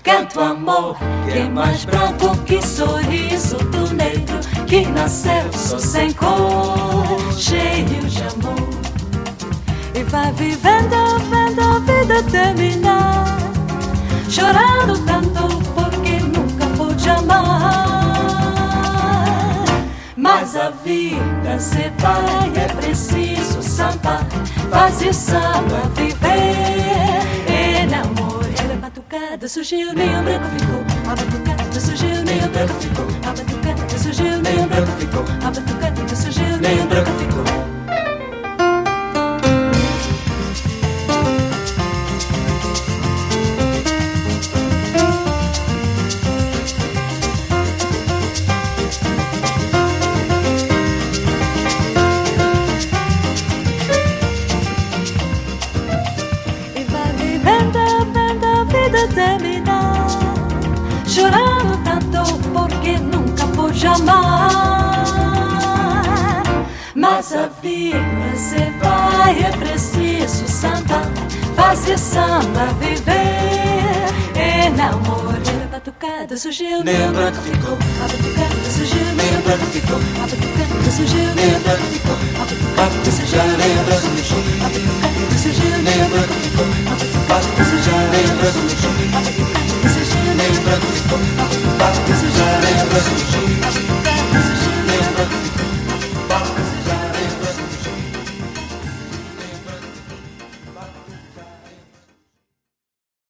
Canto amor, que é mais branco que sorriso do negro que nasceu só sem cor, cheio de amor. E vai vivendo, vendo a vida terminar, chorando tanto porque nunca pôde amar. Mas a vida se vai, é preciso samba, fazer samba, viver. E namoro, a batucada surgiu, nem o branco ficou. A batucada surgiu, nem o branco ficou. A batucada surgiu, nem o branco ficou. A batucada surgiu, nem o branco ficou. Terminar, chorando tanto porque nunca pôde amar. Mas a vida se vai, é preciso samba, fazer samba, viver. E namorar, a batucada surgiu, nem o branco ficou. A batucada surgiu, nem o branco ficou. A batucada surgiu, nem o branco ficou. A batucada surgiu, nem o branco ficou. A batucada surgiu, nem o branco ficou. A batucada surgiu, nem o branco ficou.